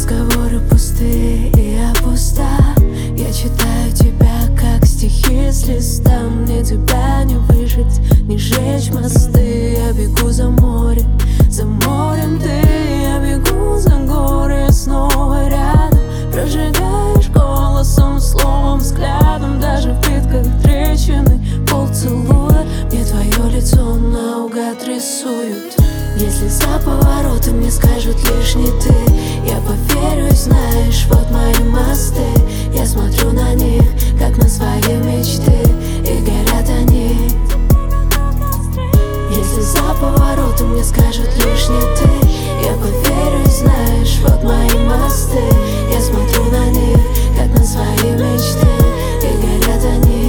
Разговоры пустые, и я пуста. Я читаю тебя, как стихи с листа. Мне тебя не выжить, не сжечь мосты. Я бегу за морем ты. Я бегу за горы, снова рядом. Прожигаешь голосом, словом, взглядом. Даже в плитках трещины полцелуя. Мне твое лицо наугад рисуют. Если за поворотом мне скажут лишь не ты, я поверю и знаешь, вот мои мосты. Я смотрю на них, как на свои мечты, и горят они. Если за поворотом мне скажут лишь не ты, я поверю и знаешь, вот мои мосты. Я смотрю на них, как на свои мечты, и горят они.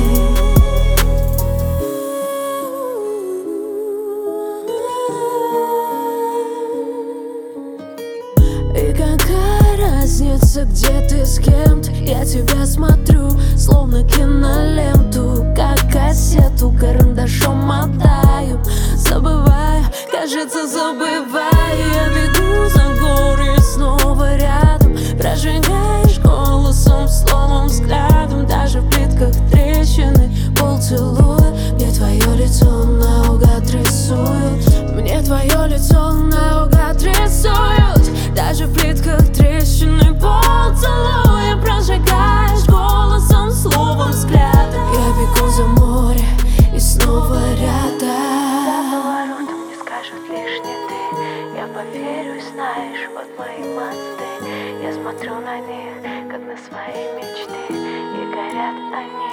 И какая разница, где ты с кем-то? Я тебя смотрю, словно киноленту, как кассету карандашом мотаю. Забываю, кажется, забываю. Я бегу за горы, снова рядом. Прожигаешь голосом, словом, взглядом. Даже в плитках трещины полцелуя. Мне твое лицо наугад рисуют. Мне твое лицо наугад рисуют. Даже в плитках трещины полцелуя. Прожигаешь голосом, словом, взглядом. Я бегу за море и снова рядом. За поворотом мне скажут лишь не ты. Я поверю и знаешь, вот мои мосты. Я смотрю на них, как на свои мечты, и горят они.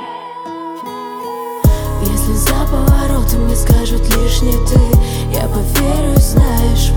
Если за поворотом мне скажут лишь не ты, я поверю и знаешь,